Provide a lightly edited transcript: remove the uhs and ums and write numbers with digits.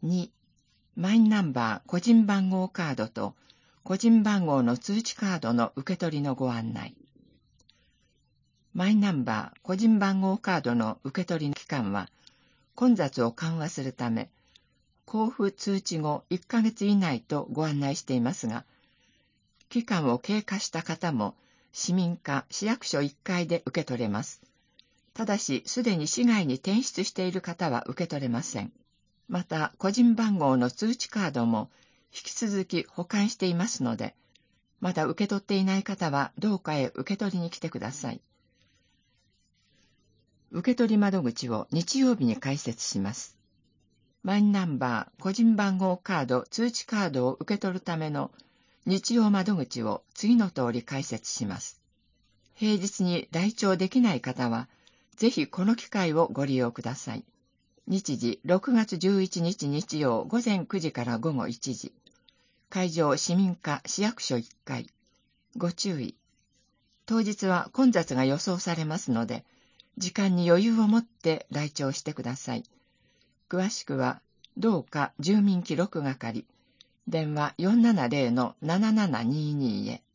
2、マイナンバー個人番号カードと個人番号の通知カードの受け取りのご案内。マイナンバー個人番号カードの受け取り期間は、混雑を緩和するため、交付通知後1ヶ月以内とご案内していますが、期間を経過した方も市民課市役所1階で受け取れます。ただし、すでに市外に転出している方は受け取れません。また、個人番号の通知カードも引き続き保管していますので、まだ受け取っていない方はどうかへ受け取りに来てください。受け取り窓口を日曜日に開設します。マイナンバー個人番号カード通知カードを受け取るための日曜窓口を次の通り開設します。平日に来庁できない方は、ぜひこの機会をご利用ください。日時6月11日日曜午前9時から午後1時。会場市民課市役所1階。ご注意。当日は混雑が予想されますので、時間に余裕を持って来庁してください。詳しくは、どうか住民記録係、電話470-7722へ。